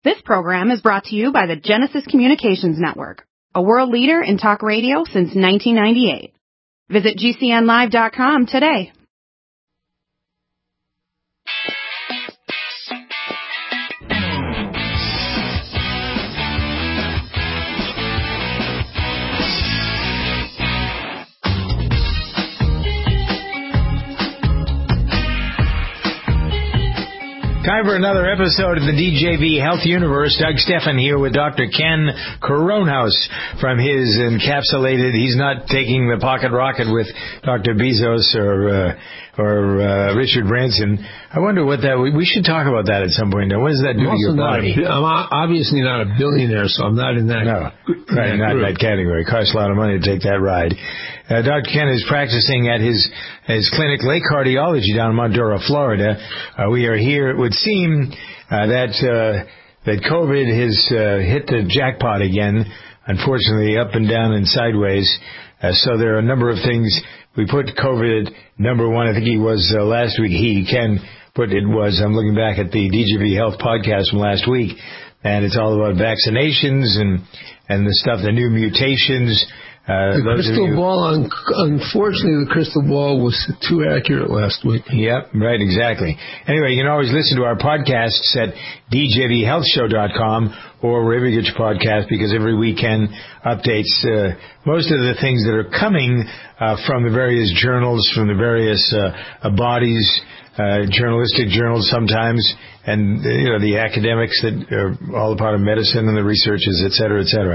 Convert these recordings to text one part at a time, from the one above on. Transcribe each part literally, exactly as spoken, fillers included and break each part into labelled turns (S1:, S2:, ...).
S1: This program is brought to you by the Genesis Communications Network, a world leader in talk radio since nineteen ninety-eight. Visit G C N live dot com today.
S2: Time for another episode of the D J V Health Universe. Doug Stephan here with Doctor Ken Kronhaus from his encapsulated, he's not taking the pocket rocket with Doctor Bezos or uh, or uh, Richard Branson. I wonder what that, we, we should talk about that at some point. Now, what does that do
S3: I'm
S2: to your body?
S3: A, I'm obviously not a billionaire, so I'm not in that.
S2: No, right, not in that category. It costs a lot of money to take that ride. Uh, Doctor Ken is practicing at his his clinic, Lake Cardiology, down in Montour, Florida. Uh, we are here. It would seem uh, that uh, that COVID has uh, hit the jackpot again, unfortunately, up and down and sideways. Uh, so there are a number of things. We put COVID number one. I think he was uh, last week. He, Ken, put it was. I'm looking back at the D J V Health podcast from last week, and it's all about vaccinations and and the stuff, the new mutations. Uh,
S3: the crystal ball, un- unfortunately, the crystal ball was too accurate last week.
S2: Yep, right, exactly. Anyway, you can always listen to our podcasts at D J V health show dot com or wherever you get your podcast, because every weekend updates uh, most of the things that are coming uh, from the various journals, from the various uh, bodies, uh, journalistic journals sometimes, and you know the academics that are all a part of medicine and the researchers, et cetera, et cetera.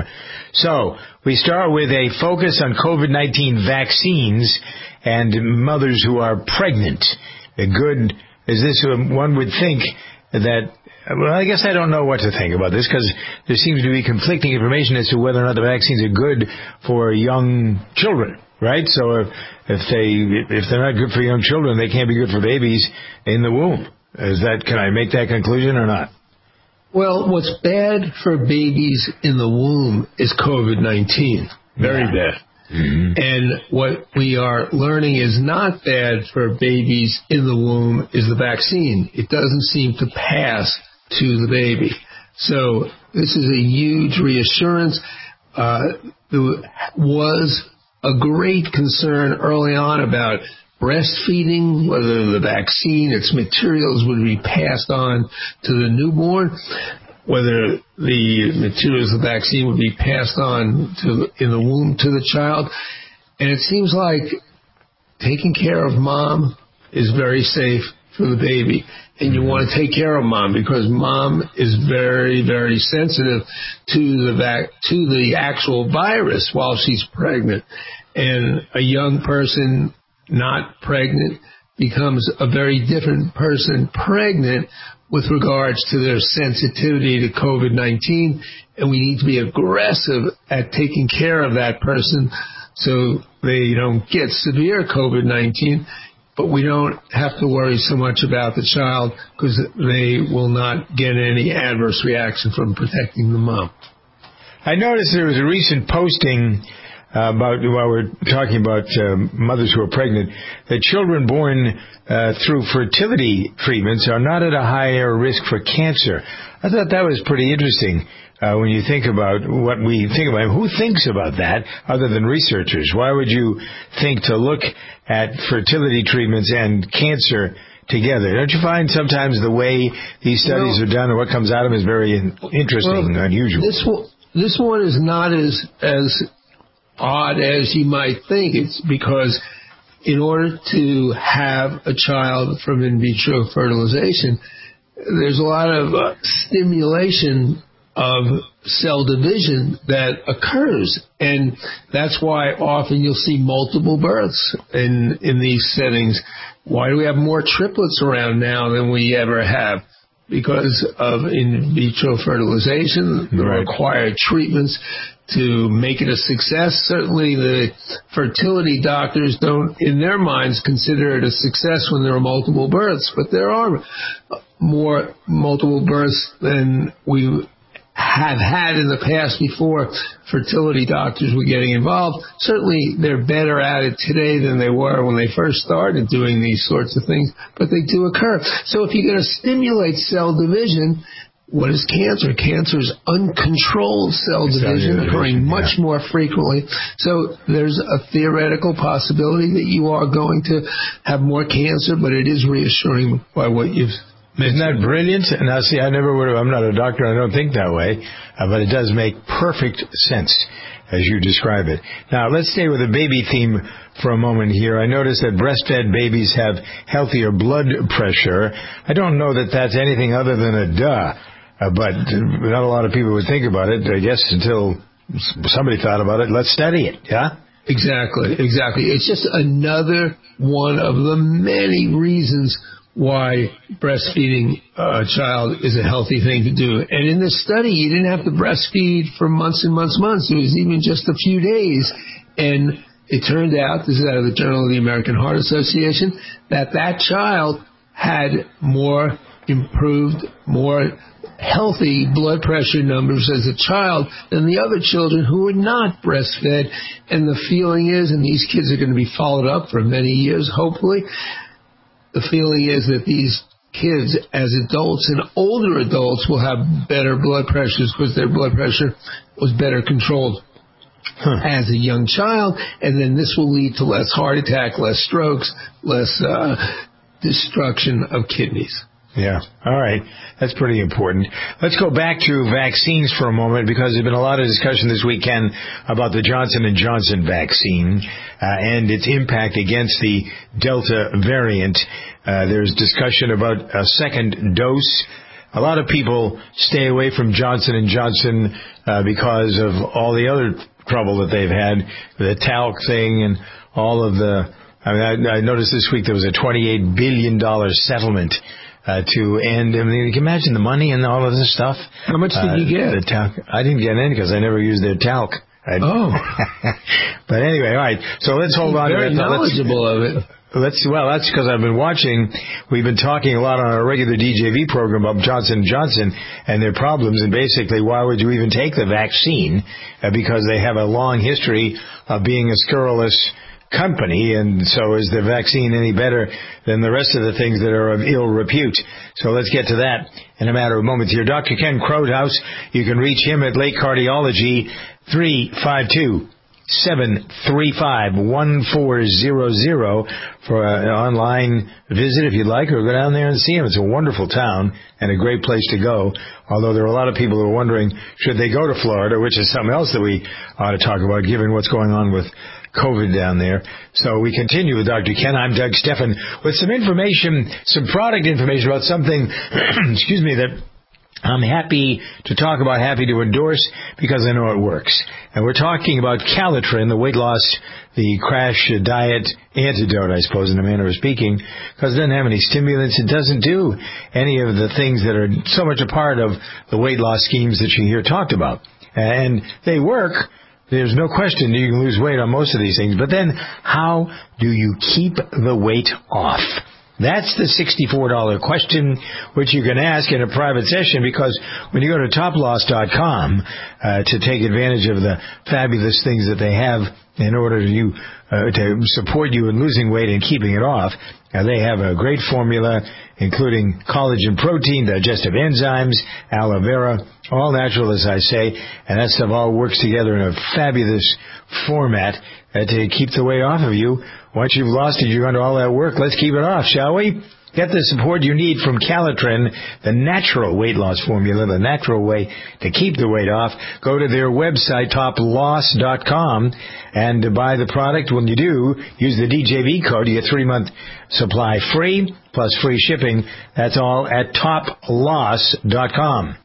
S2: So we start with a focus on COVID nineteen vaccines and mothers who are pregnant. A good is this one would think that. Well, I guess I don't know what to think about this, because there seems to be conflicting information as to whether or not the vaccines are good for young children, right? So if, if they if they're not good for young children, they can't be good for babies in the womb. Is that, can I make that conclusion or not?
S3: Well, what's bad for babies in the womb is COVID nineteen. Very yeah. bad. Mm-hmm. And what we are learning is not bad for babies in the womb is the vaccine. It doesn't seem to pass to the baby. So this is a huge reassurance. Uh, there was a great concern early on about breastfeeding, whether the vaccine, its materials would be passed on to the newborn, whether the materials of the vaccine would be passed on to in the womb to the child. And it seems like taking care of mom is very safe for the baby. And you want to take care of mom because mom is very, very sensitive to the vac- to the actual virus while she's pregnant. And a young person not pregnant becomes a very different person pregnant with regards to their sensitivity to COVID nineteen, and we need to be aggressive at taking care of that person so they don't get severe COVID nineteen, but we don't have to worry so much about the child because they will not get any adverse reaction from protecting the mom.
S2: I noticed there was a recent posting Uh, about while we're talking about uh, mothers who are pregnant, that children born uh, through fertility treatments are not at a higher risk for cancer. I thought that was pretty interesting uh, when you think about what we think about. Who thinks about that other than researchers? Why would you think to look at fertility treatments and cancer together? Don't you find sometimes the way these studies well, are done and what comes out of them is very interesting, well, unusual?
S3: This one, this one is not as as odd as you might think. It's because in order to have a child from in vitro fertilization, there's a lot of uh, stimulation of cell division that occurs. And that's why often you'll see multiple births in, in these settings. Why do we have more triplets around now than we ever have? Because of in vitro fertilization, the right. required treatments to make it a success. Certainly the fertility doctors don't, in their minds, consider it a success when there are multiple births, but there are more multiple births than we have had in the past before fertility doctors were getting involved. Certainly they're better at it today than they were when they first started doing these sorts of things, but they do occur. So if you're going to stimulate cell division, what is cancer? Cancer is uncontrolled cell division occurring much yeah. more frequently. So there's a theoretical possibility that you are going to have more cancer, but it is reassuring by what you've
S2: Isn't that brilliant? Now, see, I never would have, I'm not a doctor, I don't think that way, uh, but it does make perfect sense as you describe it. Now, let's stay with the baby theme for a moment here. I noticed that breastfed babies have healthier blood pressure. I don't know that that's anything other than a duh, uh, but not a lot of people would think about it, I guess, until somebody thought about it. Let's study it, yeah?
S3: Exactly, exactly. It's just another one of the many reasons why breastfeeding a child is a healthy thing to do. And in this study, you didn't have to breastfeed for months and months and months. It was even just a few days. And it turned out, this is out of the Journal of the American Heart Association, that that child had more improved, more healthy blood pressure numbers as a child than the other children who were not breastfed. And the feeling is, and these kids are going to be followed up for many years, hopefully, the feeling is that these kids, as adults and older adults, will have better blood pressures because their blood pressure was better controlled huh. as a young child. And then this will lead to less heart attack, less strokes, less uh, destruction of kidneys.
S2: Yeah. All right. That's pretty important. Let's go back to vaccines for a moment because there's been a lot of discussion this weekend about the Johnson and Johnson vaccine uh, and its impact against the Delta variant. Uh, there's discussion about a second dose. A lot of people stay away from Johnson and Johnson uh, because of all the other trouble that they've had, the talc thing and all of the... I mean, I, I noticed this week there was a twenty-eight billion dollars settlement Uh, to end, I mean, you can imagine the money and all of this stuff.
S3: How much did uh, you get?
S2: The talc. I didn't get any because I never used their talc. I,
S3: oh.
S2: But anyway, all right. So let's hold on to
S3: that. Very knowledgeable of it.
S2: Let's, well, that's because I've been watching. We've been talking a lot on our regular D J V program about Johnson and Johnson and their problems, and basically, why would you even take the vaccine? Uh, because they have a long history of being a scurrilous company, and so is the vaccine any better than the rest of the things that are of ill repute? So let's get to that in a matter of moments here. Doctor Ken Krothaus, you can reach him at Lake Cardiology, three five two, seven three five, one four zero zero for an online visit if you'd like, or go down there and see him. It's a wonderful town and a great place to go, although there are a lot of people who are wondering, should they go to Florida, which is something else that we ought to talk about, given what's going on with COVID down there. So we continue with Doctor Ken. I'm Doug Steffen with some information, some product information about something, excuse me, that I'm happy to talk about, happy to endorse, because I know it works. And we're talking about Calitrin, the weight loss, the crash diet antidote, I suppose, in a manner of speaking, because it doesn't have any stimulants. It doesn't do any of the things that are so much a part of the weight loss schemes that you hear talked about. And they work. There's no question you can lose weight on most of these things. But then, how do you keep the weight off? That's the sixty-four dollars question, which you can ask in a private session, because when you go to top loss dot com uh, to take advantage of the fabulous things that they have in order to, you, uh, to support you in losing weight and keeping it off, uh, they have a great formula, including collagen protein, digestive enzymes, aloe vera, all natural, as I say, and that stuff all works together in a fabulous format uh, to keep the weight off of you. Once you've lost it, you're under all that work. Let's keep it off, shall we? Get the support you need from Calitrin, the natural weight loss formula, the natural way to keep the weight off. Go to their website, top loss dot com, and buy the product. When you do, use the D J V code. You get three-month supply free, plus free shipping. That's all at top loss dot com.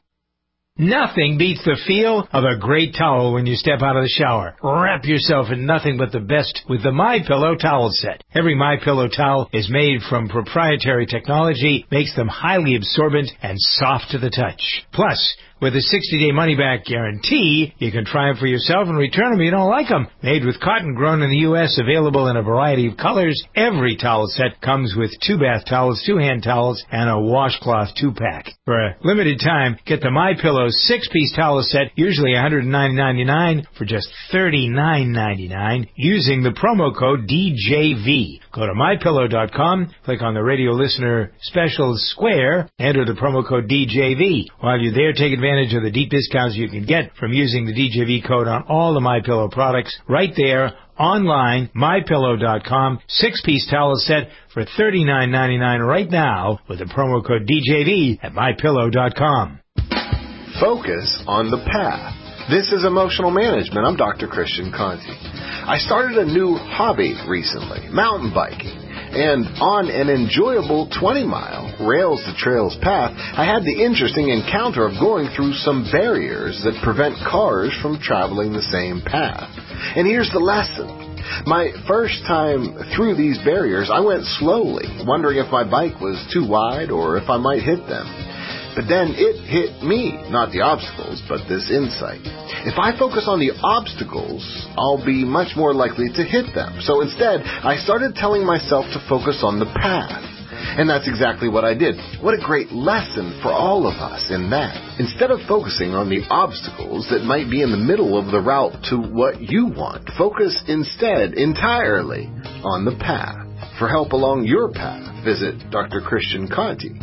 S2: Nothing beats the feel of a great towel when you step out of the shower. Wrap yourself in nothing but the best with the MyPillow towel set. Every MyPillow towel is made from proprietary technology, makes them highly absorbent and soft to the touch. Plus, with a sixty-day money-back guarantee, you can try them for yourself and return them if you don't like them. Made with cotton grown in the U S, available in a variety of colors, every towel set comes with two bath towels, two hand towels, and a washcloth two-pack. For a limited time, get the MyPillow Pillow's six-piece towel set, usually one hundred nine ninety-nine for just thirty-nine ninety-nine, using the promo code D J V. Go to my pillow dot com, click on the radio listener special square, enter the promo code D J V. While you're there, take advantage of the deep discounts you can get from using the D J V code on all the MyPillow products right there online, my pillow dot com. Six-piece towel set for thirty-nine ninety-nine right now with the promo code D J V at my pillow dot com.
S4: Focus on the path. This is Emotional Management. I'm Doctor Christian Conti. I started a new hobby recently, mountain biking. And on an enjoyable twenty-mile Rails to Trails path, I had the interesting encounter of going through some barriers that prevent cars from traveling the same path. And here's the lesson. My first time through these barriers, I went slowly, wondering if my bike was too wide or if I might hit them. But then it hit me, not the obstacles, but this insight. If I focus on the obstacles, I'll be much more likely to hit them. So instead, I started telling myself to focus on the path. And that's exactly what I did. What a great lesson for all of us in that. Instead of focusing on the obstacles that might be in the middle of the route to what you want, focus instead entirely on the path. For help along your path, visit Doctor Christian Conti.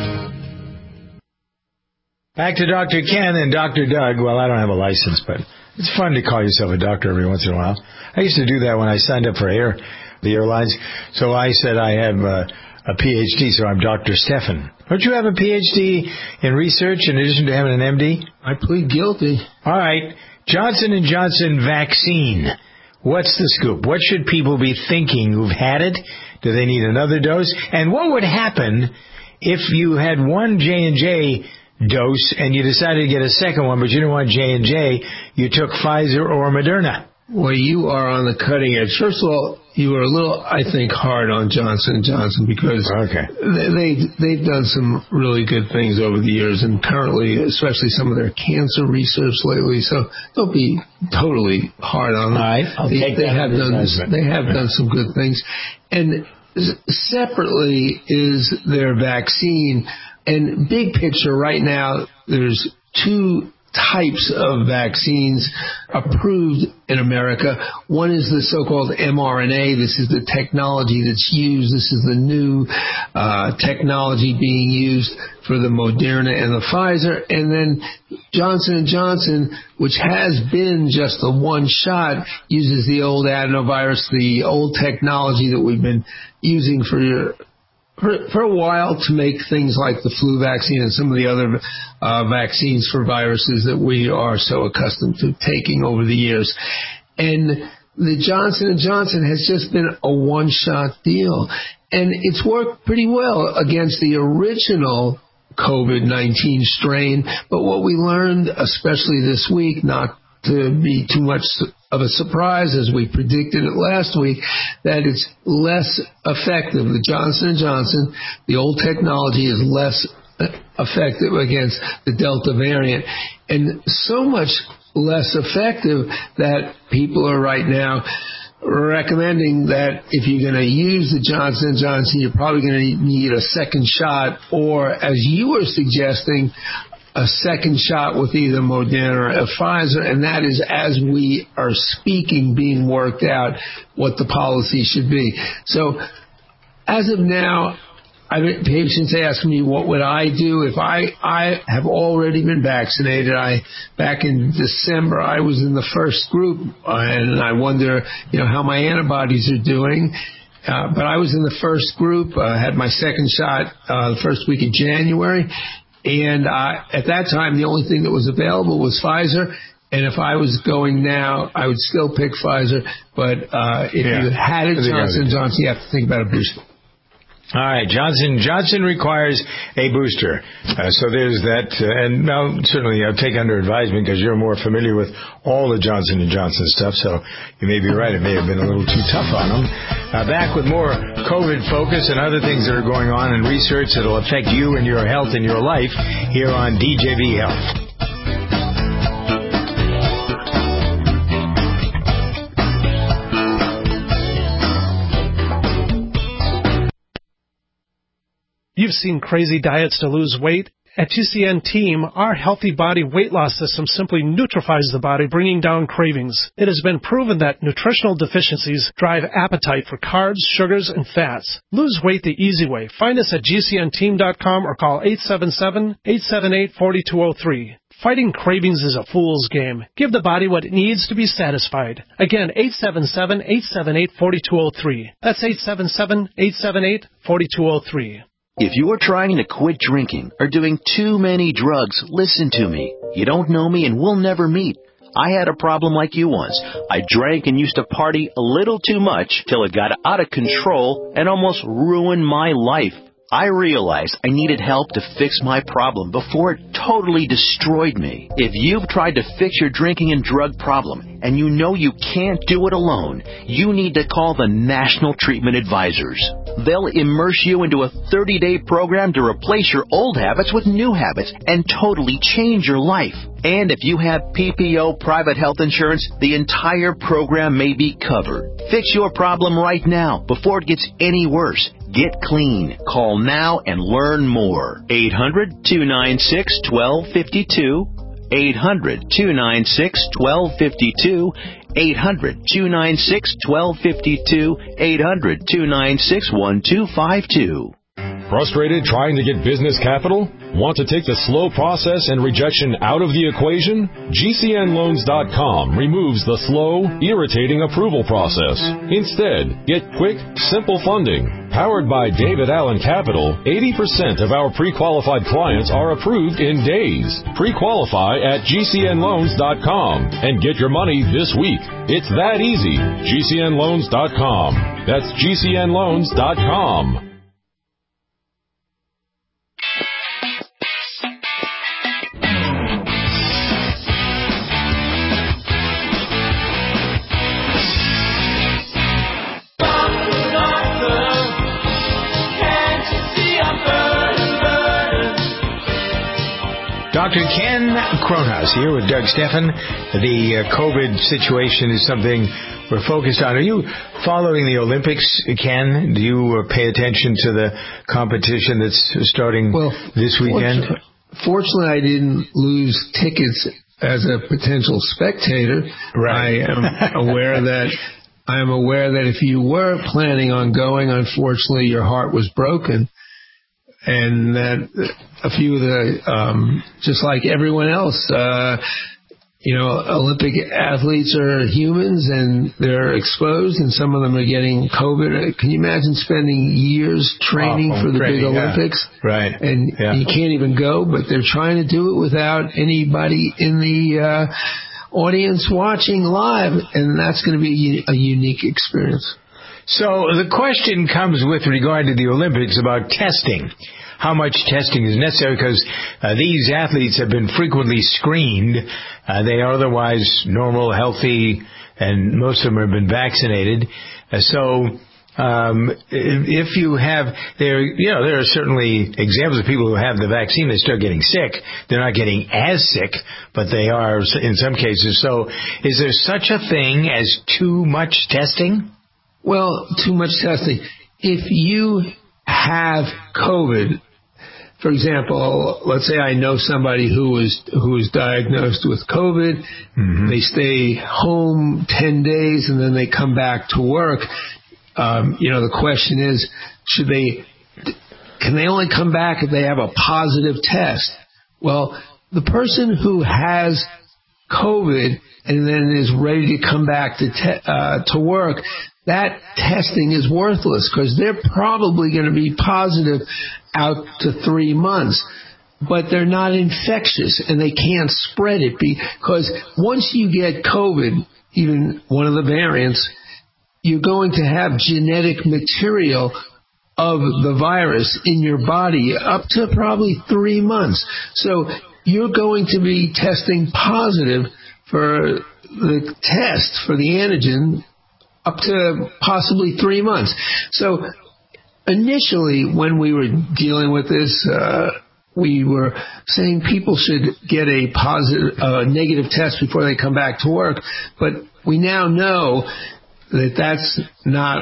S2: Back to Doctor Ken and Doctor Doug. Well, I don't have a license, but it's fun to call yourself a doctor every once in a while. I used to do that when I signed up for air, the airlines. So I said I have uh, a P H D, so I'm Doctor Stefan. Don't you have a P H D in research in addition to having an M D?
S3: I plead guilty.
S2: All right. Johnson and Johnson vaccine. What's the scoop? What should people be thinking who've had it? Do they need another dose? And what would happen if you had one J and J dose and you decided to get a second one, but you didn't want J and J, you took Pfizer or Moderna?
S3: Well, you are on the cutting edge. First of all, you were a little, I think, hard on Johnson and Johnson because
S2: okay.
S3: they, they've done some really good things over the years, and currently, especially some of their cancer research lately. So don't be totally hard on them.
S2: All right, I'll
S3: they,
S2: take
S3: they
S2: that
S3: have done They have done some good things. And separately is their vaccine. And big picture right now, there's two types of vaccines approved in America. One is the so-called mRNA. This is the technology that's used. This is the new uh, technology being used for the Moderna and the Pfizer. And then Johnson and Johnson, which has been just a one shot, uses the old adenovirus, the old technology that we've been using for For, for a while to make things like the flu vaccine and some of the other uh, vaccines for viruses that we are so accustomed to taking over the years. And the Johnson and Johnson has just been a one-shot deal. And it's worked pretty well against the original COVID nineteen strain. But what we learned, especially this week, not to be too much of a surprise as we predicted it last week, that it's less effective. The Johnson and Johnson, the old technology, is less effective against the Delta variant, and so much less effective that people are right now recommending that if you're going to use the Johnson and Johnson, you're probably going to need a second shot, or as you were suggesting, a second shot with either Moderna or Pfizer, and that is, as we are speaking, being worked out what the policy should be. So as of now, I've had patients ask me, what would I do if I, I have already been vaccinated? I back in December, I was in the first group, and I wonder, you know, how my antibodies are doing. Uh, but I was in the first group, uh, had my second shot uh, the first week of January. And uh, at that time, the only thing that was available was Pfizer. And if I was going now, I would still pick Pfizer. But uh, if yeah. you had it, Johnson and Johnson, you have to think about a booster.
S2: All right, Johnson Johnson requires a booster. Uh, so there's that. Uh, and now, certainly, I'll take under advisement because you're more familiar with all the Johnson and Johnson stuff. So you may be right. It may have been a little too tough on them. Uh, back with more COVID focus and other things that are going on in research that will affect you and your health and your life here on D J V Health.
S5: You've seen crazy diets to lose weight, At G C N Team, our Healthy Body Weight Loss System simply neutralizes the body, bringing down cravings. It has been proven that nutritional deficiencies drive appetite for carbs, sugars, and fats. Lose weight the easy way. Find us at G C N team dot com or call eight seven seven, eight seven eight, four two zero three. Fighting cravings is a fool's game. Give the body what it needs to be satisfied. Again, eight seven seven, eight seven eight, four two zero three. That's eight seven seven, eight seven eight, four two zero three.
S6: If you are trying to quit drinking or doing too many drugs, listen to me. You don't know me and we'll never meet. I had a problem like you once. I drank and used to party a little too much till it got out of control and almost ruined my life. I realized I needed help to fix my problem before it totally destroyed me. If you've tried to fix your drinking and drug problem and you know you can't do it alone, you need to call the National Treatment Advisors. They'll immerse you into a thirty-day program to replace your old habits with new habits and totally change your life. And if you have P P O private health insurance, the entire program may be covered. Fix your problem right now before it gets any worse. Get clean. Call now and learn more. eight hundred, two nine six, one two five two. eight hundred, two nine six, one two five two. eight hundred, two nine six, one two five two. eight hundred, two nine six, one two five two.
S7: Frustrated trying to get business capital? Want to take the slow process and rejection out of the equation? G C N loans dot com removes the slow, irritating approval process. Instead, get quick, simple funding. Powered by David Allen Capital, eighty percent of our pre-qualified clients are approved in days. Pre-qualify at G C N loans dot com and get your money this week. It's that easy. G C N loans dot com. That's G C N loans dot com.
S2: Doctor Ken Cronhaus here with Doug Steffen. The uh, COVID situation is something we're focused on. Are you following the Olympics, Ken? Do you uh, pay attention to the competition that's starting
S3: well,
S2: this weekend?
S3: Fortunately, fortunately, I didn't lose tickets as a potential spectator.
S2: Right.
S3: I am aware that I am aware that if you were planning on going, unfortunately, your heart was broken. And that a few of the, um, just like everyone else, uh, you know, Olympic athletes are humans and they're exposed, and some of them are getting COVID. Can you imagine spending years training
S2: oh,
S3: for the
S2: training,
S3: big Olympics?
S2: Yeah. Right.
S3: And
S2: yeah.
S3: you can't even go, but they're trying to do it without anybody in the uh, audience watching live, and that's going to be a unique experience.
S2: So the question comes with regard to the Olympics about testing. How much testing is necessary? Because uh, these athletes have been frequently screened. Uh, they are otherwise normal, healthy, and most of them have been vaccinated. Uh, so um, if you have, there, you know, there are certainly examples of people who have the vaccine. They start getting sick. They're not getting as sick, but they are in some cases. So is there such a thing as too much testing?
S3: Well, too much testing. If you have COVID, for example, let's say I know somebody who is who is diagnosed with COVID. Mm-hmm. They stay home ten days and then they come back to work. Um, you know, the question is, should they? Can they only come back if they have a positive test? Well, the person who has COVID and then is ready to come back to te- uh, to work, that testing is worthless because they're probably going to be positive out to three months. But they're not infectious and they can't spread it because once you get COVID, even one of the variants, you're going to have genetic material of the virus in your body up to probably three months. So you're going to be testing positive for the test, for the antigen, up to possibly three months. So initially, when we were dealing with this, uh, we were saying people should get a positive, uh, negative test before they come back to work. But we now know that that's not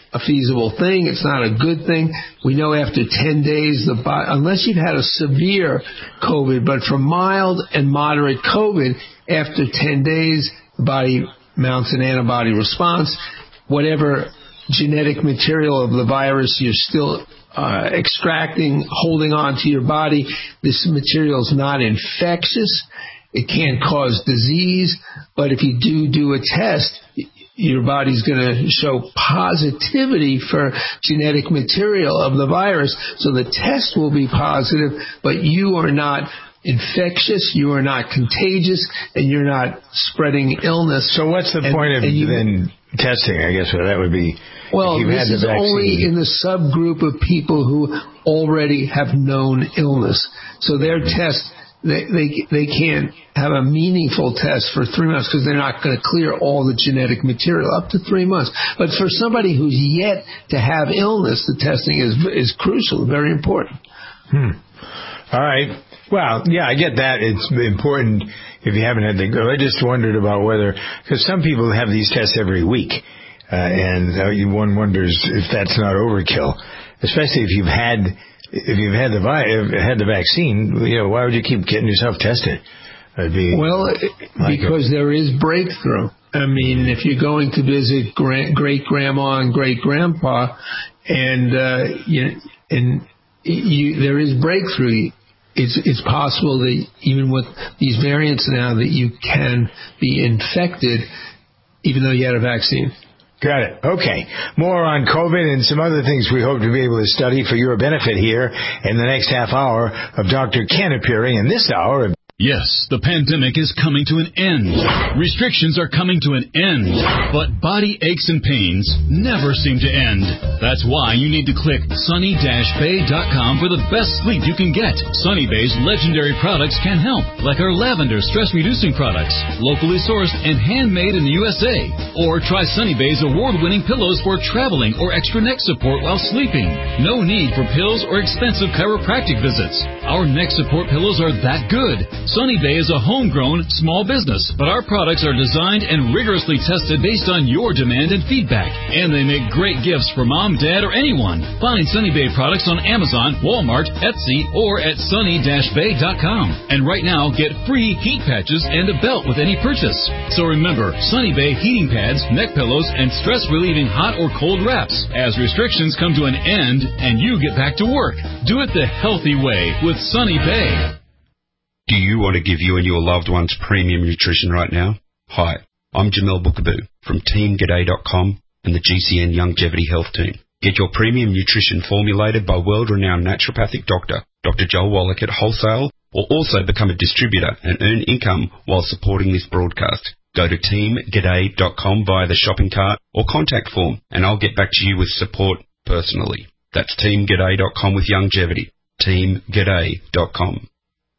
S3: a feasible thing. It's not a good thing. We know after ten days, the body, unless you've had a severe COVID, but for mild and moderate COVID, after ten days, the body mounts an antibody response. Whatever genetic material of the virus you're still uh, extracting, holding on to your body, this material is not infectious. It can't cause disease, but if you do do a test, your body's going to show positivity for genetic material of the virus. So the test will be positive, but you are not infectious, you are not contagious, and you're not spreading illness.
S2: So what's the and, point of you, then testing? I guess well, that would be.
S3: Well, this is only in the subgroup of people who already have known illness. So their mm-hmm. test. They, they they can't have a meaningful test for three months because they're not going to clear all the genetic material up to three months. But for somebody who's yet to have illness, the testing is is crucial, very important.
S2: Hmm. All right. Well, yeah, I get that. It's important if you haven't had the go. I just wondered about whether, because some people have these tests every week, uh, and uh, one wonders if that's not overkill, especially if you've had. If you've had the vi- had the vaccine, you know, why would you keep getting yourself tested? It'd be
S3: well, like because a- there is breakthrough. I mean, if you're going to visit gra- great grandma and great grandpa, and uh, you and you, there is breakthrough. It's it's possible that even with these variants now, that you can be infected, even though you had a vaccine.
S2: Got it. Okay. More on COVID and some other things we hope to be able to study for your benefit here in the next half hour of Doctor Ken appearing in this hour of
S8: Yes, the pandemic is coming to an end. Restrictions are coming to an end. But body aches and pains never seem to end. That's why you need to click sunny dash bay dot com for the best sleep you can get. Sunny Bay's legendary products can help, like our lavender stress-reducing products, locally sourced and handmade in the U S A. Or try Sunny Bay's award-winning pillows for traveling or extra neck support while sleeping. No need for pills or expensive chiropractic visits. Our neck support pillows are that good. Sunny Bay is a homegrown small business, but our products are designed and rigorously tested based on your demand and feedback. And they make great gifts for mom, dad, or anyone. Find Sunny Bay products on Amazon, Walmart, Etsy, or at sunny dash bay dot com. And right now, get free heat patches and a belt with any purchase. So remember, Sunny Bay heating pads, neck pillows, and stress-relieving hot or cold wraps. As restrictions come to an end and you get back to work, do it the healthy way with Sunny Bay.
S9: Do you want to give you and your loved ones premium nutrition right now? Hi, I'm Jamel Bookaboo from team g'day dot com and the G C N Longevity Health Team. Get your premium nutrition formulated by world-renowned naturopathic doctor, Doctor Joel Wallach at wholesale, or also become a distributor and earn income while supporting this broadcast. Go to team g'day dot com via the shopping cart or contact form, and I'll get back to you with support personally. That's team g'day dot com with longevity. team g'day dot com.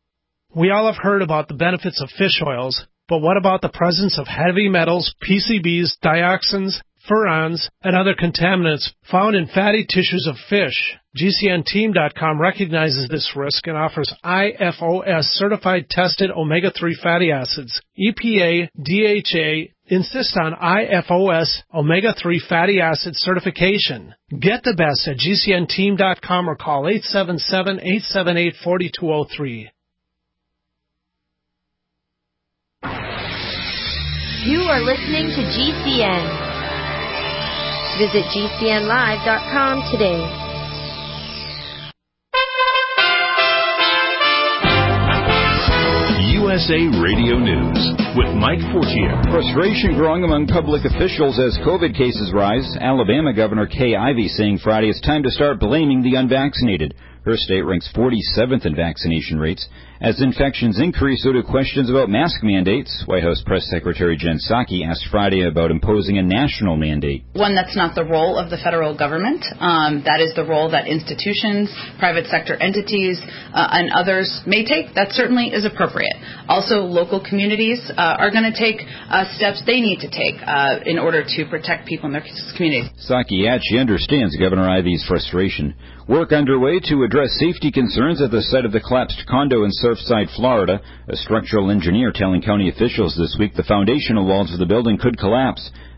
S5: We all have heard about the benefits of fish oils, but what about the presence of heavy metals, P C Bs, dioxins, furans, and other contaminants found in fatty tissues of fish? G C N team dot com recognizes this risk and offers I F O S-certified tested omega three fatty acids. E P A, D H A insist on I F O S omega three fatty acid certification. Get the best at G C N team dot com or call eight seven seven, eight seven eight, four two zero three.
S10: You are listening to G C N. Visit G C N live dot com today.
S11: U S A Radio News with Mike Fortier.
S12: Frustration growing among public officials as COVID cases rise. Alabama Governor Kay Ivey saying Friday it's time to start blaming the unvaccinated. Her state ranks forty-seventh in vaccination rates. As infections increase, so do questions about mask mandates. White House Press Secretary Jen Psaki asked Friday about imposing a national mandate.
S13: One, that's not the role of the federal government. Um, that is the role that institutions, private sector entities, uh, and others may take. That certainly is appropriate. Also, local communities uh, are going to take uh, steps they need to take uh, in order to protect people in their communities.
S12: Psaki adds she understands Governor Ivey's frustration. Work underway to address safety concerns at the site of the collapsed condo in Surfside, Florida. A structural engineer telling county officials this week the foundational walls of the building could collapse.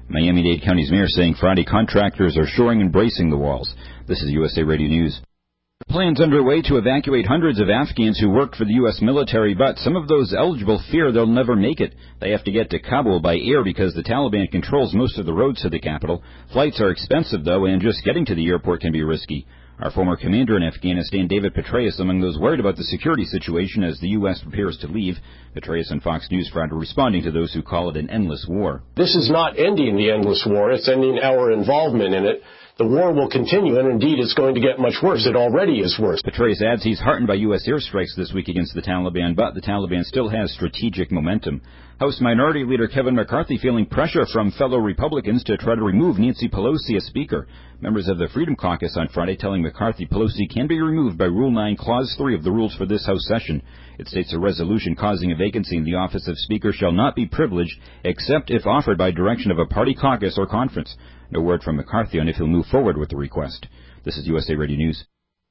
S12: Miami-Dade County's mayor saying Friday contractors are shoring and bracing the walls. This is U S A Radio News. Plans underway to evacuate hundreds of Afghans who work for the U S military, but some of those eligible fear they'll never make it. They have to get to Kabul by air because the Taliban controls most of the roads to the capital. Flights are expensive, though, and just getting to the airport can be risky. Our former commander in Afghanistan, David Petraeus, among those worried about the security situation as the U S prepares to leave. Petraeus on Fox News Friday responding to those who call it an endless war.
S14: This is not ending the endless war. It's ending our involvement in it. The war will continue, and indeed it's going to get much worse. It already is worse.
S12: Petraeus adds he's heartened by U S airstrikes this week against the Taliban, but the Taliban still has strategic momentum. House Minority Leader Kevin McCarthy feeling pressure from fellow Republicans to try to remove Nancy Pelosi as Speaker. Members of the Freedom Caucus on Friday telling McCarthy Pelosi can be removed by Rule nine, Clause three of the rules for this House session. It states a resolution causing a vacancy in the office of Speaker shall not be privileged except if offered by direction of a party caucus or conference. No word from McCarthy on if he'll move forward with the request. This is U S A Radio News.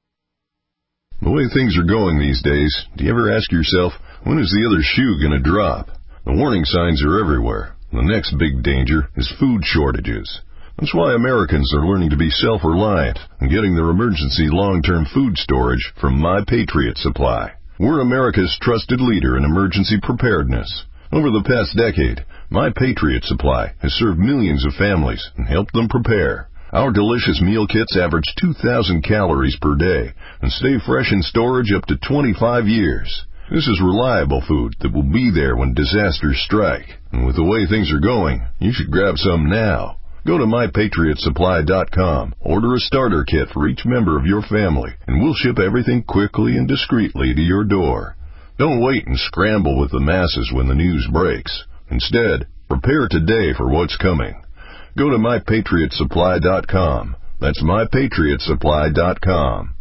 S15: The way things are going these days, do you ever ask yourself, when is the other shoe going to drop? The warning signs are everywhere. The next big danger is food shortages. That's why Americans are learning to be self-reliant and getting their emergency long-term food storage from My Patriot Supply. We're America's trusted leader in emergency preparedness. Over the past decade, My Patriot Supply has served millions of families and helped them prepare. Our delicious meal kits average two thousand calories per day and stay fresh in storage up to twenty-five years. This is reliable food that will be there when disasters strike. And with the way things are going, you should grab some now. Go to my patriot supply dot com, order a starter kit for each member of your family, and we'll ship everything quickly and discreetly to your door. Don't wait and scramble with the masses when the news breaks. Instead, prepare today for what's coming. Go to my patriot supply dot com. That's my patriot supply dot com.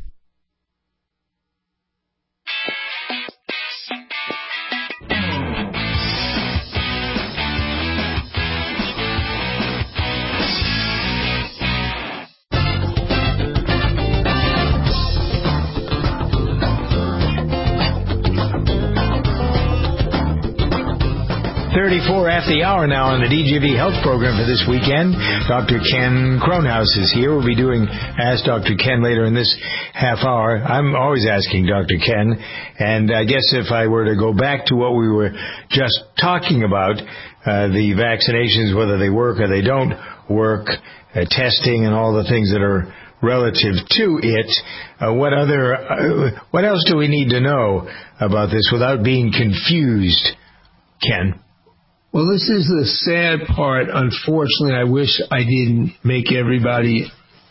S2: thirty-four after the hour now on the D J V Health Program for this weekend. Doctor Ken Kronhaus is here. We'll be doing Ask Doctor Ken later in this half hour. I'm always asking Doctor Ken, and I guess if I were to go back to what we were just talking about, uh, the vaccinations, whether they work or they don't work, uh, testing and all the things that are relative to it, uh, what other, uh, what else do we need to know about this without being confused, Ken?
S3: Well, this is the sad part. Unfortunately, I wish I didn't make everybody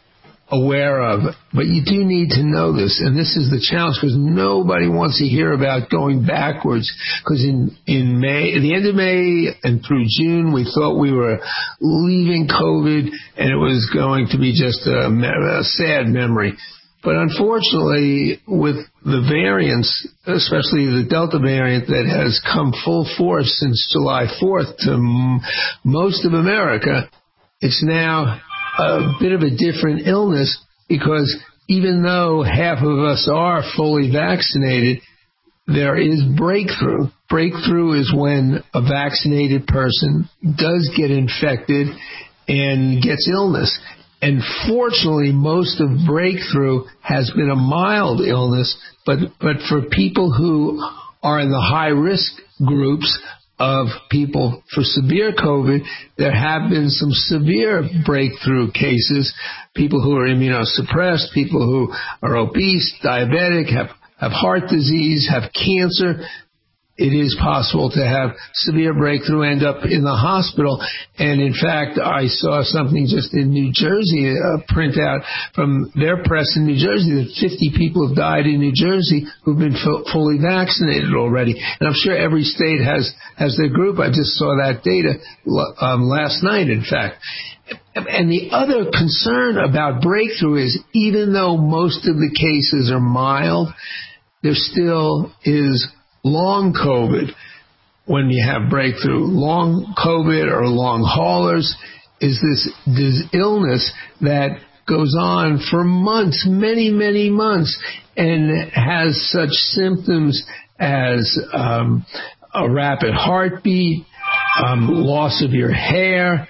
S3: aware of. But you do need to know this, and this is the challenge, because nobody wants to hear about going backwards. Because in, in May, at the end of May and through June, we thought we were leaving COVID, and it was going to be just a, a sad memory. But unfortunately, with the variants, especially the Delta variant that has come full force since July fourth to m- most of America, it's now a bit of a different illness, because even though half of us are fully vaccinated, there is breakthrough. Breakthrough is when a vaccinated person does get infected and gets illness. And fortunately, most of breakthrough has been a mild illness, but, but for people who are in the high-risk groups of people for severe COVID, there have been some severe breakthrough cases, people who are immunosuppressed, people who are obese, diabetic, have, have heart disease, have cancer. It is possible to have severe breakthrough, end up in the hospital. And in fact, I saw something just in New Jersey, a printout from their press in New Jersey, that fifty people have died in New Jersey who've been f- fully vaccinated already. And I'm sure every state has, has their group. I just saw that data um, last night, in fact. And the other concern about breakthrough is, even though most of the cases are mild, there still is long COVID when you have breakthrough. Long COVID or long haulers is this, this illness that goes on for months, many, many months, and has such symptoms as um, a rapid heartbeat, um, loss of your hair,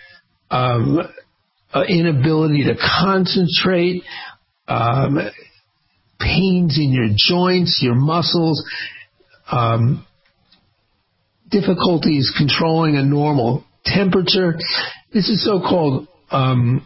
S3: um, uh, inability to concentrate, um, pains in your joints, your muscles, um, difficulties controlling a normal temperature. This is so-called um,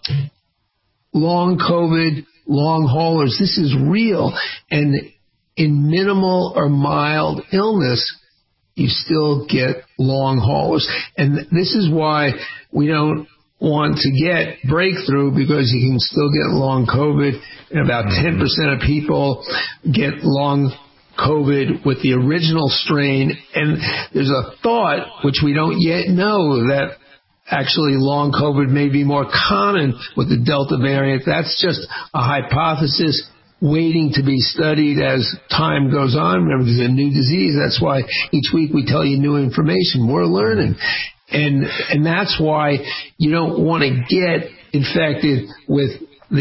S3: long COVID, long haulers. This is real. And in minimal or mild illness, you still get long haulers. And this is why we don't want to get breakthrough, because you can still get long COVID, and about ten percent of people get long COVID with the original strain. And there's a thought, which we don't yet know, that actually long COVID may be more common with the Delta variant. That's just a hypothesis waiting to be studied as time goes on. Remember, there's a new disease. That's why each week we tell you new information. We're learning. And and that's why you don't want to get infected with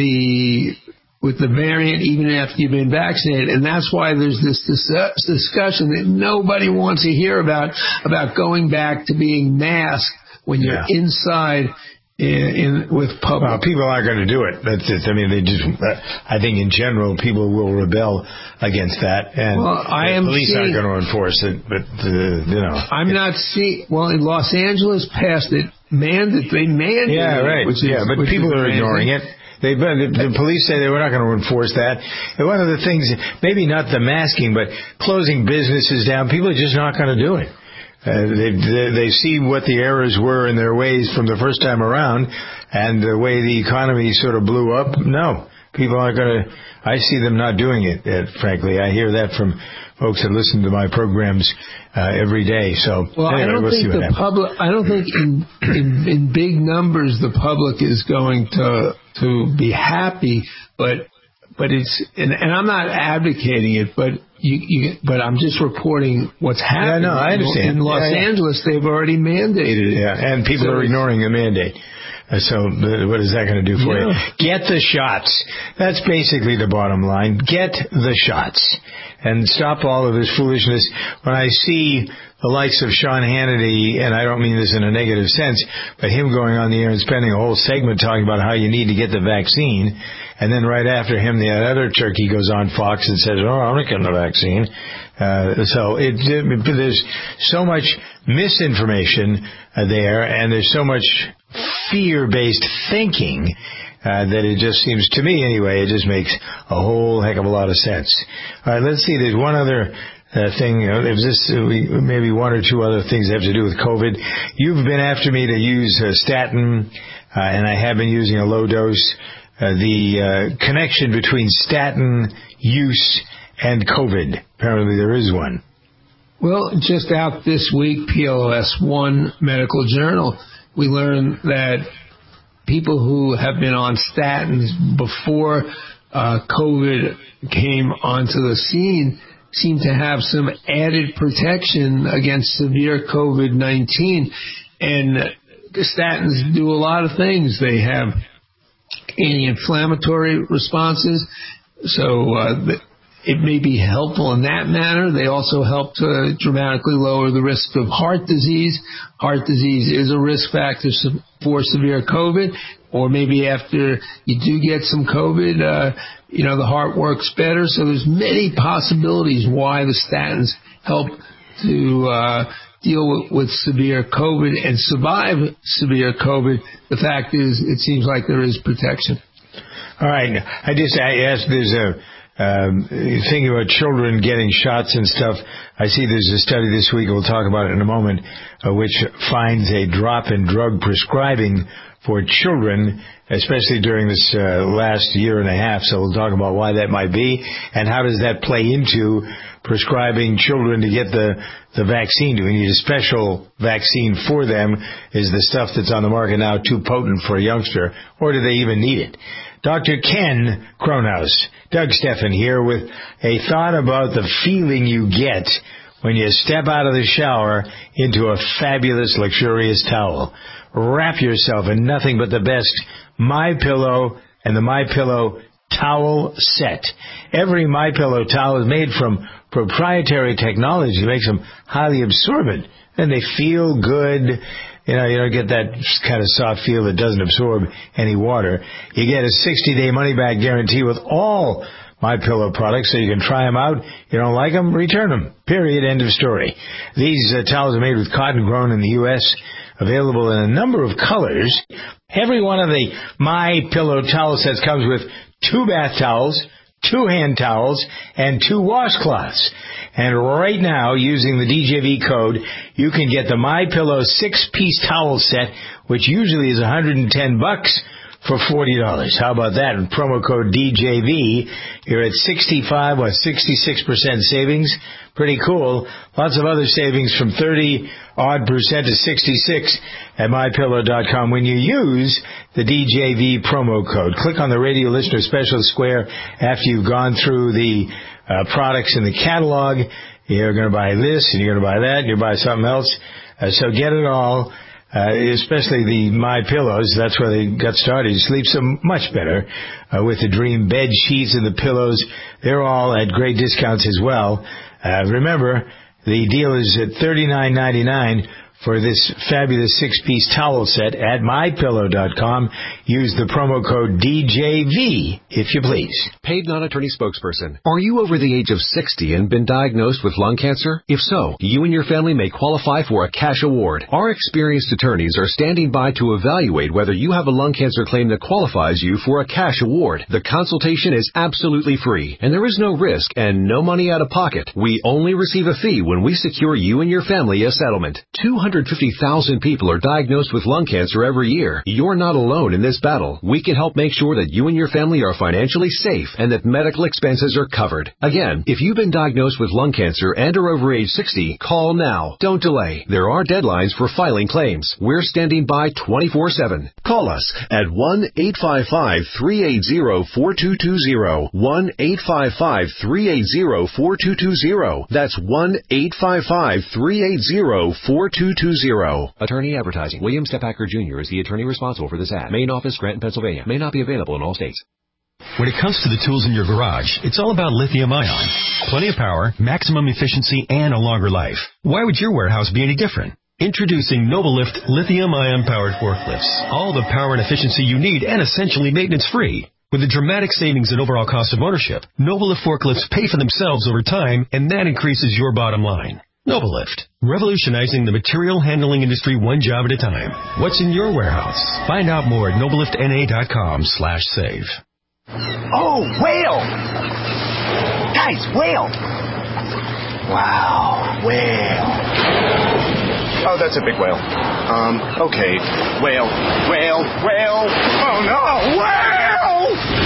S3: the with the variant even after you've been vaccinated. And that's why there's this, this uh, discussion that nobody wants to hear about, about going back to being masked when you're yeah. inside in, in with public.
S2: Well, people aren't going to do it. That's it. I mean, they just. Uh, I think in general, people will rebel against that, and
S3: well, I am
S2: the police
S3: seeing,
S2: aren't going to enforce it. But uh, you know,
S3: I'm not seeing. Well, in Los Angeles, passed it. Mandate. They mandated.
S2: Yeah, right.
S3: It, which
S2: yeah,
S3: is,
S2: but
S3: which
S2: people are ignoring it. They, the, the police say they were not going to enforce that. And one of the things, maybe not the masking, but closing businesses down. People are just not going to do it. Uh, they, they they see what the errors were in their ways from the first time around, and the way the economy sort of blew up. No, people aren't going to. I see them not doing it. Uh, frankly, I hear that from folks that listen to my programs uh, every day. So,
S3: well,
S2: anyway,
S3: I don't
S2: we'll
S3: think the
S2: happens.
S3: public. I don't think in, in in big numbers the public is going to to be happy, but. But it's, and, and I'm not advocating it, but you, you, but I'm just reporting what's happening.
S2: Yeah, no, I understand.
S3: In Los
S2: yeah, yeah.
S3: Angeles, they've already mandated it.
S2: Yeah, and people so are ignoring the mandate. Uh, so uh, what is that going to do for
S3: yeah.
S2: you? Get the shots. That's basically the bottom line. Get the shots. And stop all of this foolishness. When I see the likes of Sean Hannity, and I don't mean this in a negative sense, but him going on the air and spending a whole segment talking about how you need to get the vaccine, and then right after him, the other turkey goes on Fox and says, oh, I'm not getting the vaccine. Uh, so it, it, there's so much misinformation uh, there, and there's so much fear-based thinking uh, that it just seems, to me anyway, it just makes a whole heck of a lot of sense. All right, let's see. There's one other uh, thing. Uh, there's this, uh, we, maybe one or two other things that have to do with COVID. You've been after me to use uh, statin, uh, and I have been using a low dose. Uh, the uh, connection between statin use and COVID. Apparently there is one.
S3: Well, just out this week, P L O S One Medical Journal, we learned that people who have been on statins before uh, COVID came onto the scene seem to have some added protection against severe COVID nineteen. And the statins do a lot of things. They have anti-inflammatory responses, so uh, it may be helpful in that manner. They also help to dramatically lower the risk of heart disease. Heart disease is a risk factor for severe COVID, or maybe after you do get some COVID, uh, you know, the heart works better. So there's many possibilities why the statins help to uh, deal with, with severe COVID and survive severe COVID. The fact is, it seems like there is protection.
S2: All right. I just I asked, there's a um, thing about children getting shots and stuff. I see there's a study this week, we'll talk about it in a moment, uh, which finds a drop in drug prescribing for children, especially during this uh, last year and a half. So we'll talk about why that might be and how does that play into prescribing children to get the, the vaccine. Do we need a special vaccine for them? Is the stuff that's on the market now too potent for a youngster, or do they even need it? Doctor Ken Kronhaus, Doug Steffen here with a thought about the feeling you get when you step out of the shower into a fabulous, luxurious towel. Wrap yourself in nothing but the best MyPillow and the MyPillow towel set. Every MyPillow towel is made from proprietary technology that makes them highly absorbent. and they feel good. You know, you don't get that kind of soft feel that doesn't absorb any water. You get a sixty-day money-back guarantee with all MyPillow products, so you can try them out. You don't like them, return them. Period. End of story. These uh, towels are made with cotton grown in the U S, available in a number of colors. Every one of the MyPillow towel sets comes with two bath towels, two hand towels, and two washcloths. And right now, using the D J V code, you can get the MyPillow six-piece towel set, which usually is one hundred ten bucks, for forty dollars. How about that? And promo code D J V, you're at sixty-five or sixty-six percent savings. Pretty cool. Lots of other savings from thirty odd percent to sixty-six at my pillow dot com when you use the D J V promo code. Click on the radio listener special square after you've gone through the uh, products in the catalog. You're going to buy this and you're going to buy that and you're going to buy something else. Uh, so get it all. Uh, especially the My Pillows, that's where they got started. You sleep so much better uh, with the Dream bed sheets and the pillows. They're all at great discounts as well. Uh, remember, the deal is at thirty-nine ninety-nine for this fabulous six-piece towel set at my pillow dot com. Use the promo code D J V, if you please.
S16: Paid non-attorney spokesperson. Are you over the age of sixty and been diagnosed with lung cancer? If so, you and your family may qualify for a cash award. Our experienced attorneys are standing by to evaluate whether you have a lung cancer claim that qualifies you for a cash award. The consultation is absolutely free, and there is no risk and no money out of pocket. We only receive a fee when we secure you and your family a settlement. two hundred fifty thousand people are diagnosed with lung cancer every year. You're not alone in this battle. We can help make sure that you and your family are financially safe and that medical expenses are covered. Again, if you've been diagnosed with lung cancer and are over age sixty, call now. Don't delay. There are deadlines for filing claims. We're standing by twenty-four seven. Call us at one eight five five, three eight zero, four two two zero. one eight five five, three eight zero, four two two zero. That's one eight five five, three eight zero, four two two zero. Attorney advertising. William Stepacker Junior is the attorney responsible for this ad. Main office, Scranton, Pennsylvania. May not be available in all states.
S17: When it comes to the tools in your garage, it's all about lithium-ion. Plenty of power, maximum efficiency, and a longer life. Why would your warehouse be any different? Introducing NobleLift lithium-ion powered forklifts. All the power and efficiency you need and essentially maintenance-free. With a dramatic savings in overall cost of ownership, NobleLift forklifts pay for themselves over time, and that increases your bottom line. NobleLift, revolutionizing the material handling industry one job at a time. What's in your warehouse? Find out more at noblelift n a dot com slash save.
S18: Oh, whale! Guys, whale! Wow, whale. Oh, that's a big whale. Um, okay. Whale, whale, whale. Oh, no, whale!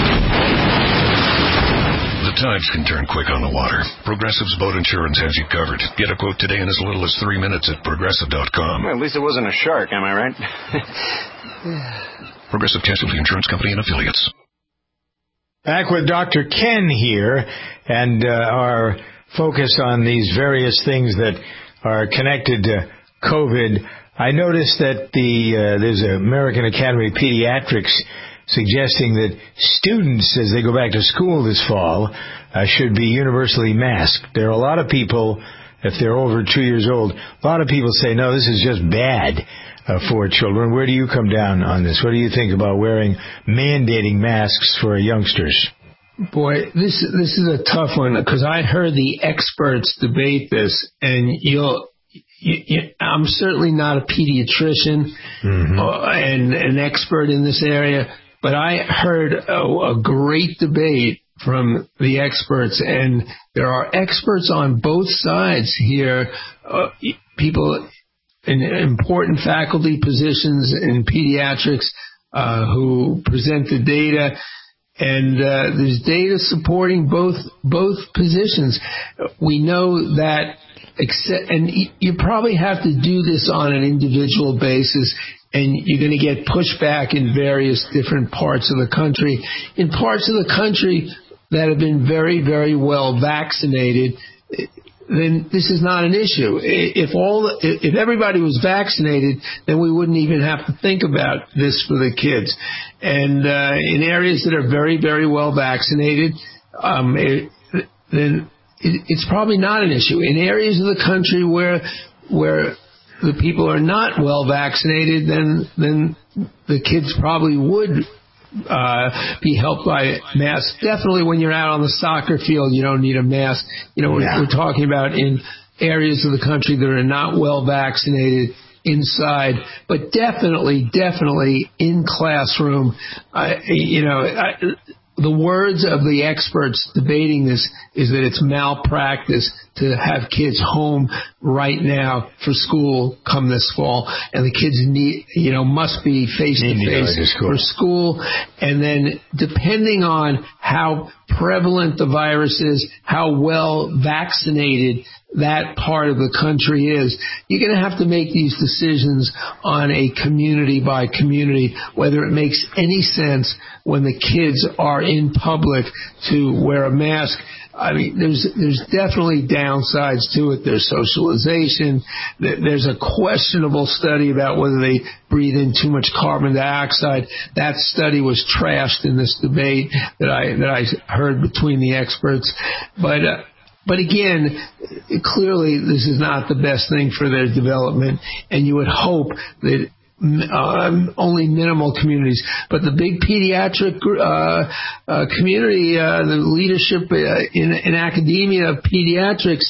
S19: The tides can turn quick on the water. Progressive's boat insurance has you covered. Get a quote today in as little as three minutes at progressive dot com.
S18: Well, at least it wasn't a shark, am I right?
S19: Progressive Casualty Insurance Company and Affiliates.
S2: Back with Doctor Ken here, and uh, our focus on these various things that are connected to COVID. I noticed that the uh, there's an American Academy of Pediatrics suggesting that students, as they go back to school this fall, uh, should be universally masked. There are a lot of people, if they're over two years old, a lot of people say, no, this is just bad uh, for children. Where do you come down on this? What do you think about wearing, mandating masks for youngsters?
S3: Boy, this this is a tough one, because I heard the experts debate this, and you'll You, you, I'm certainly not a pediatrician mm-hmm. uh, and an expert in this area, but I heard a, a great debate from the experts, and there are experts on both sides here, uh, people in important faculty positions in pediatrics uh, who present the data. And uh, there's data supporting both both positions. We know that, except, and you probably have to do this on an individual basis, and you're going to get pushback in various different parts of the country. In parts of the country that have been very, very well vaccinated, then this is not an issue. If all, if everybody was vaccinated, then we wouldn't even have to think about this for the kids. And uh, in areas that are very, very well vaccinated, um, it, then it, it's probably not an issue. In areas of the country where where the people are not well vaccinated, then then the kids probably would uh, be helped by masks. Definitely when you're out on the soccer field, you don't need a mask. You know,
S2: yeah.
S3: we're, we're talking about in areas of the country that are not well vaccinated inside, but definitely, definitely in classroom. I, you know, I, the words of the experts debating this is that it's malpractice to have kids home right now for school come this fall, and the kids need, you know, must be face to face for school. And then depending on how prevalent the virus is, how well vaccinated that part of the country is, you're going to have to make these decisions on a community by community, whether it makes any sense when the kids are in public to wear a mask. I mean, there's there's definitely downsides to it. There's socialization. There's a questionable study about whether they breathe in too much carbon dioxide. That study was trashed in this debate that I that I heard between the experts. But uh, but again, clearly this is not the best thing for their development, and you would hope that Uh, only minimal communities, but the big pediatric uh, uh, community, uh, the leadership uh, in, in academia of pediatrics,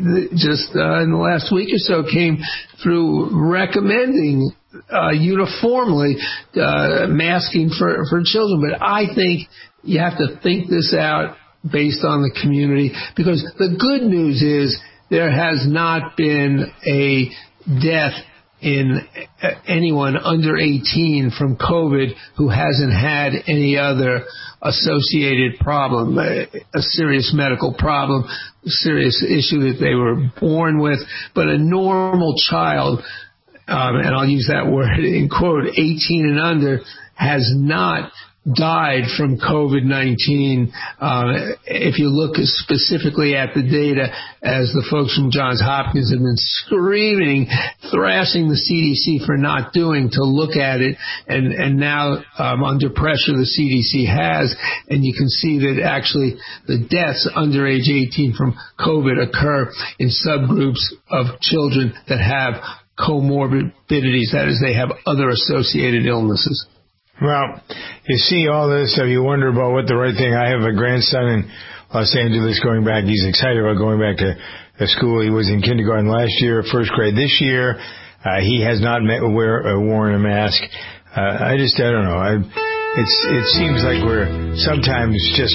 S3: just uh, in the last week or so came through recommending uh, uniformly uh, masking for, for children. But I think you have to think this out based on the community, because the good news is there has not been a death in anyone under eighteen from COVID who hasn't had any other associated problem, a serious medical problem, a serious issue that they were born with. But a normal child, um, and I'll use that word in quote, eighteen and under, has not died from COVID nineteen. Uh, if you look specifically at the data, as the folks from Johns Hopkins have been screaming, thrashing the C D C for not doing, to look at it, and, and now um, under pressure the C D C has, and you can see that actually the deaths under age eighteen from COVID occur in subgroups of children that have comorbidities, that is, they have other associated illnesses.
S2: Well, you see all this stuff, you wonder about what the right thing. I have a grandson in Los Angeles going back. He's excited about going back to, to school. He was in kindergarten last year, first grade this year. Uh, he has not met, wear, uh, worn a mask. Uh, I just, I don't know. I, it's, it seems like we're sometimes just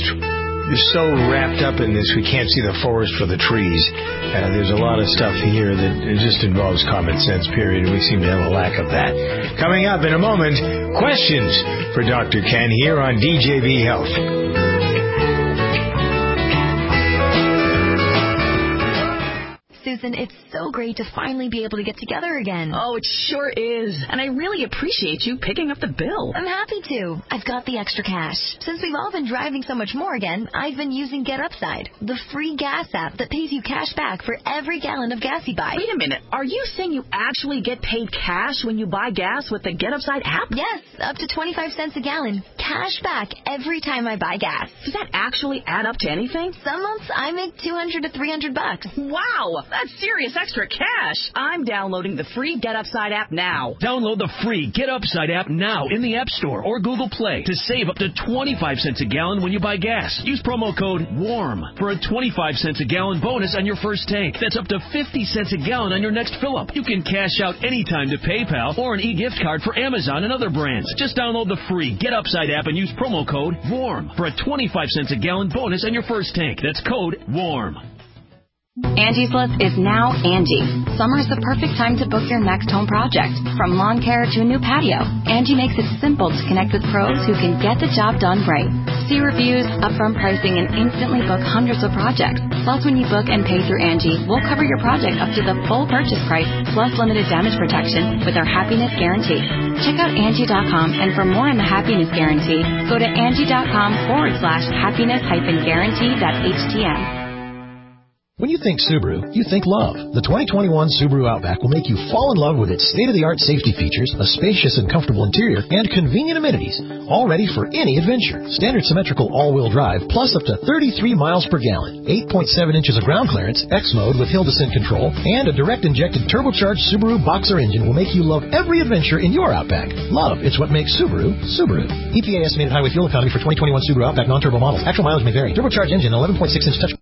S2: so wrapped up in this, we can't see the forest for the trees. Uh, there's a lot of stuff here that just involves common sense, period, and we seem to have a lack of that. Coming up in a moment, questions for Doctor Ken here on D J V Health.
S20: Susan, it's so great to finally be able to get together again.
S21: Oh, it sure is. And I really appreciate you picking up the bill.
S20: I'm happy to. I've got the extra cash. Since we've all been driving so much more again, I've been using Get Upside, the free gas app that pays you cash back for every gallon of gas you buy.
S21: Wait a minute. Are you saying you actually get paid cash when you buy gas with the Get Upside app?
S20: Yes, up to twenty-five cents a gallon. Cash back every time I buy gas.
S21: Does that actually add up to anything?
S20: Some months I make two hundred to three hundred bucks.
S21: Wow, that's serious extra cash. I'm downloading the free Get Upside app now.
S11: Download the free Get Upside app now in the App Store or Google Play to save up to twenty-five cents a gallon when you buy gas. Use promo code WARM for a twenty-five cents a gallon bonus on your first tank. That's up to fifty cents a gallon on your next fill-up. You can cash out anytime to PayPal or an e-gift card for Amazon and other brands. Just download the free Get Upside app and use promo code WARM for a twenty-five cents a gallon bonus on your first tank. That's code WARM.
S1: Angie's List is now Angie. Summer is the perfect time to book your next home project. From lawn care to a new patio, Angie makes it simple to connect with pros who can get the job done right. See reviews, upfront pricing, and instantly book hundreds of projects. Plus, when you book and pay through Angie, we'll cover your project up to the full purchase price, plus limited damage protection with our Happiness Guarantee. Check out Angie dot com, and for more on the Happiness Guarantee, go to Angie dot com forward slash happiness hyphen guarantee dot H T M.
S4: When you think Subaru, you think love. The twenty twenty-one Subaru Outback will make you fall in love with its state-of-the-art safety features, a spacious and comfortable interior, and convenient amenities, all ready for any adventure. Standard symmetrical all-wheel drive, plus up to thirty-three miles per gallon, eight point seven inches of ground clearance, X-Mode with hill descent control, and a direct-injected turbocharged Subaru Boxer engine will make you love every adventure in your Outback. Love, it's what makes Subaru, Subaru. E P A estimated highway fuel economy for twenty twenty-one Subaru Outback non-turbo models. Actual mileage may vary. Turbocharged engine, eleven point six inch touch.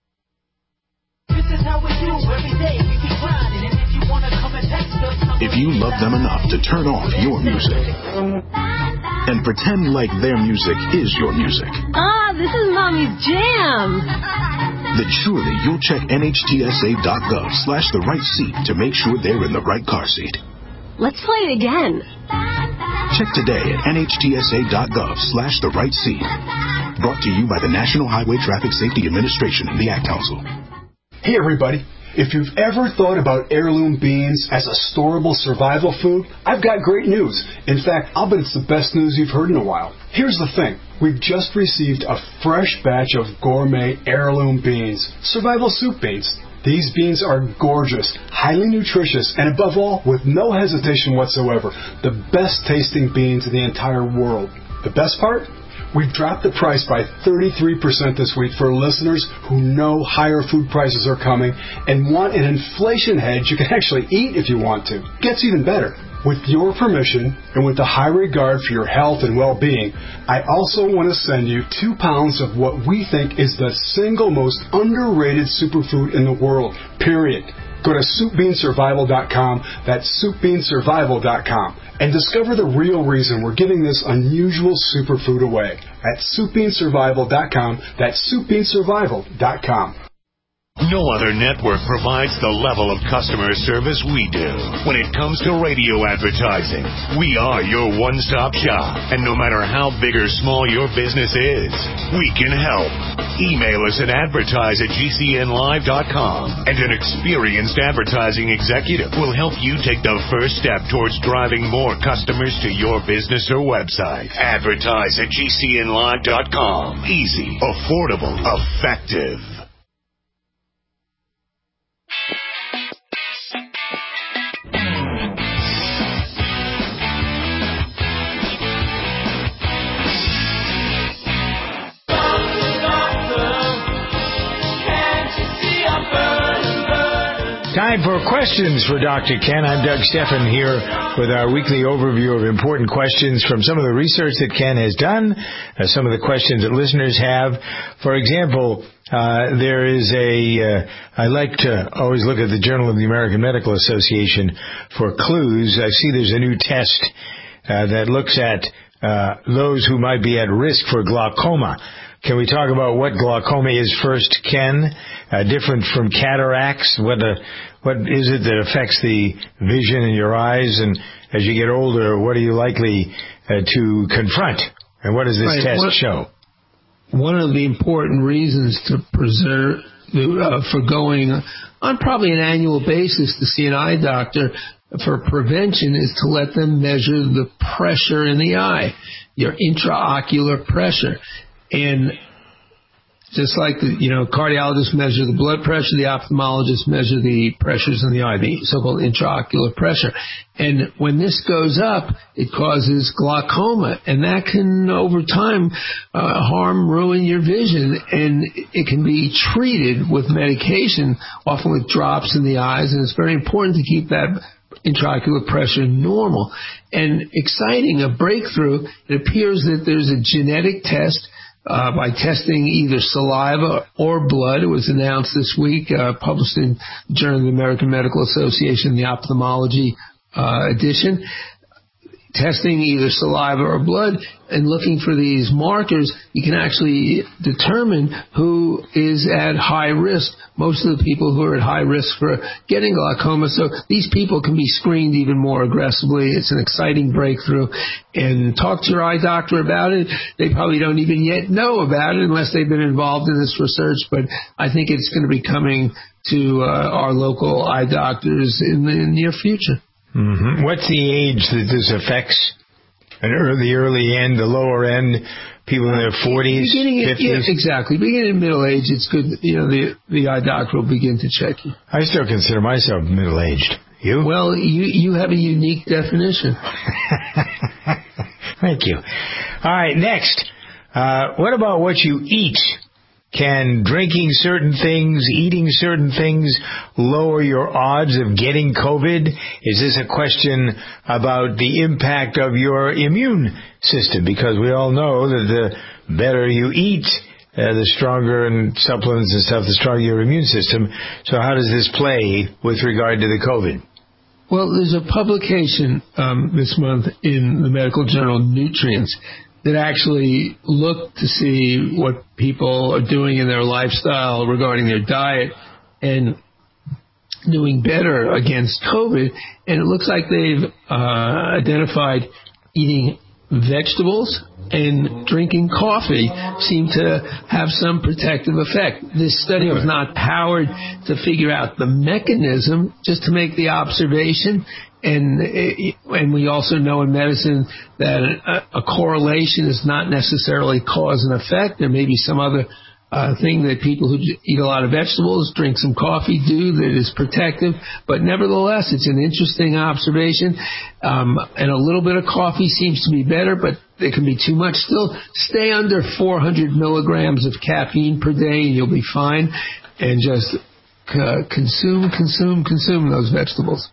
S22: If you love them enough to turn off your music and pretend like their music is your music,
S23: Ah, this is Mommy's jam.
S22: then surely you'll check N H T S A dot gov slash the right seat to make sure they're in the right car seat.
S23: Let's play it again.
S22: Check today at N H T S A dot gov slash the right seat. Brought to you by the National Highway Traffic Safety Administration and the Ad Council.
S24: Hey everybody, if you've ever thought about heirloom beans as a storable survival food, I've got great news. In fact, I'll bet it's the best news you've heard in a while. Here's the thing. We've just received a fresh batch of gourmet heirloom beans, survival soup beans. These beans are gorgeous, highly nutritious, and above all, with no hesitation whatsoever, the best tasting beans in the entire world. The best part? We've dropped the price by thirty-three percent this week for listeners who know higher food prices are coming and want an inflation hedge you can actually eat if you want to. Gets even better. With your permission and with the high regard for your health and well-being, I also want to send you two pounds of what we think is the single most underrated superfood in the world, period. Go to soup bean survival dot com, that's soup bean survival dot com, and discover the real reason we're giving this unusual superfood away at soup bean survival dot com, that's soup bean survival dot com.
S25: No other network provides the level of customer service we do. When it comes to radio advertising, we are your one-stop shop. And no matter how big or small your business is, we can help. Email us at advertise at G C N live dot com, and an experienced advertising executive will help you take the first step towards driving more customers to your business or website. Advertise at G C N live dot com. Easy, affordable, effective.
S2: Time for questions for Doctor Ken. I'm Doug Stephan here with our weekly overview of important questions from some of the research that Ken has done, uh, some of the questions that listeners have. For example, uh, there is a, uh, I like to always look at the Journal of the American Medical Association for clues. I see there's a new test uh, that looks at uh, those who might be at risk for glaucoma. Can we talk about what glaucoma is first, Ken? Uh, different from cataracts? What uh, what is it that affects the vision in your eyes? And as you get older, what are you likely uh, to confront? And what does this
S3: right.
S2: test
S3: what,
S2: show?
S3: One of the important reasons to preserve uh, for going on probably an annual basis to see an eye doctor for prevention is to let them measure the pressure in the eye, your intraocular pressure. And just like the, you know, cardiologists measure the blood pressure, the ophthalmologists measure the pressures in the eye, the so-called intraocular pressure. And when this goes up, it causes glaucoma, and that can, over time, uh, harm, ruin your vision. And it can be treated with medication, often with drops in the eyes, and it's very important to keep that intraocular pressure normal. And exciting, a breakthrough, it appears that there's a genetic test Uh, by testing either saliva or blood. It was announced this week, uh, published in the Journal of the American Medical Association, the ophthalmology uh, edition. Testing either saliva or blood and looking for these markers, you can actually determine who is at high risk. Most of the people who are at high risk for getting glaucoma. So these people can be screened even more aggressively. It's an exciting breakthrough. And talk to your eye doctor about it. They probably don't even yet know about it unless they've been involved in this research. But I think it's going to be coming to uh, our local eye doctors in the near future.
S2: Mm-hmm. What's the age that this affects? an early, the early end, the lower end, people in their forties,
S3: Beginning at,
S2: fifties.
S3: Yeah, exactly. Beginning in middle age, it's good. You know, the the eye doctor will begin to check you.
S2: I still consider myself middle-aged. You?
S3: Well, you you have a unique definition.
S2: Thank you. All right, next. Uh, what about what you eat? Can drinking certain things, eating certain things, lower your odds of getting COVID? Is this a question about the impact of your immune system? Because we all know that the better you eat, uh, the stronger, and supplements and stuff, the stronger your immune system. So how does this play with regard to the COVID?
S3: Well, there's a publication um, this month in the medical journal Nutrients that actually looked to see what people are doing in their lifestyle regarding their diet and doing better against COVID. And it looks like they've uh, identified eating vegetables and drinking coffee seem to have some protective effect. This study was not powered to figure out the mechanism, just to make the observation. And and we also know in medicine that a, a correlation is not necessarily cause and effect. There may be some other uh, thing that people who eat a lot of vegetables, drink some coffee do that is protective. But nevertheless, it's an interesting observation. Um, and a little bit of coffee seems to be better, but there can be too much still. Stay under four hundred milligrams of caffeine per day and you'll be fine. And just uh, consume, consume, consume those vegetables.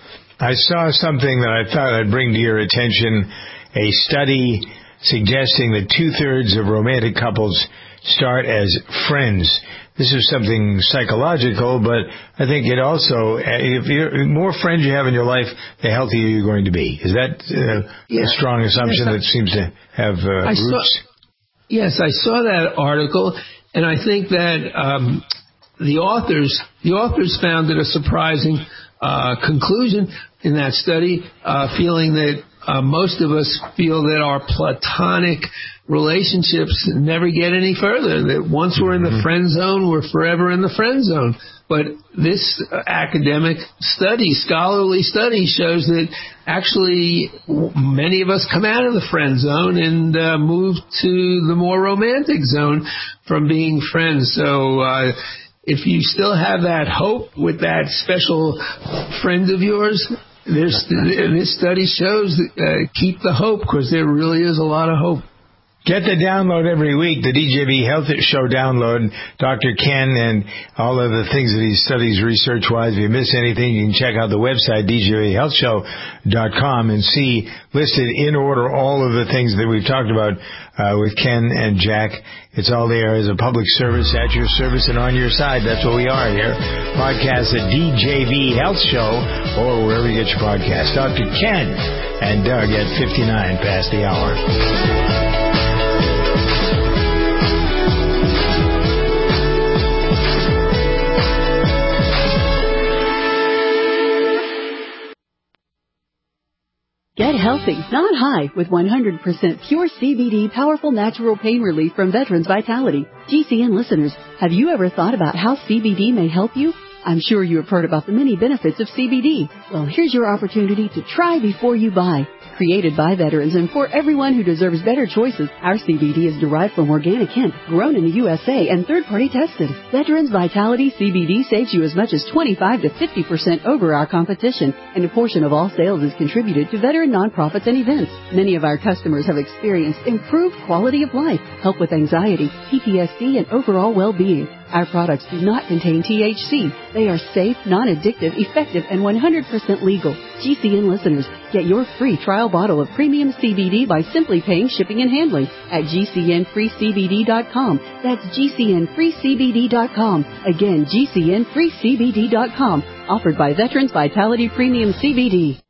S2: I saw something that I thought I'd bring to your attention, a study suggesting that two-thirds of romantic couples start as friends. This is something psychological, but I think it also, if you're, the more friends you have in your life, the healthier you're going to be. Is that uh, yeah. a strong assumption yes, I, that seems to have uh,
S3: I
S2: roots?
S3: Saw, yes, I saw that article, and I think that um, the authors, the authors found it a surprising uh, conclusion in that study, uh, feeling that uh, most of us feel that our platonic relationships never get any further, that once we're in the friend zone, we're forever in the friend zone. But this uh, academic study, scholarly study, shows that actually many of us come out of the friend zone and uh, move to the more romantic zone from being friends. So uh, if you still have that hope with that special friend of yours, There's, this study shows that, uh, keep the hope, because there really is a lot of hope.
S2: Get the download every week, the D J V Health Show download. Doctor Ken and all of the things that he studies research-wise. If you miss anything, you can check out the website, D J V health show dot com, and see listed in order all of the things that we've talked about uh, with Ken and Jack. It's all there as a public service, at your service and on your side. That's what we are here. Podcast at D J V Health Show or wherever you get your podcast. Doctor Ken and Doug at fifty-nine past the hour.
S5: Get healthy, not high, with one hundred percent pure C B D powerful natural pain relief from Veterans Vitality. G C N listeners, have you ever thought about how C B D may help you? I'm sure you have heard about the many benefits of C B D. Well, here's your opportunity to try before you buy. Created by veterans and for everyone who deserves better choices, our C B D is derived from organic hemp, grown in the U S A and third-party tested. Veterans Vitality C B D saves you as much as twenty-five to fifty percent over our competition, and a portion of all sales is contributed to veteran nonprofits and events. Many of our customers have experienced improved quality of life, help with anxiety, P T S D, and overall well-being. Our products do not contain T H C. They are safe, non-addictive, effective, and one hundred percent legal. G C N listeners, get your free trial bottle of premium C B D by simply paying shipping and handling at G C N free C B D dot com. That's G C N free C B D dot com. Again, G C N free C B D dot com. Offered by Veterans Vitality Premium C B D.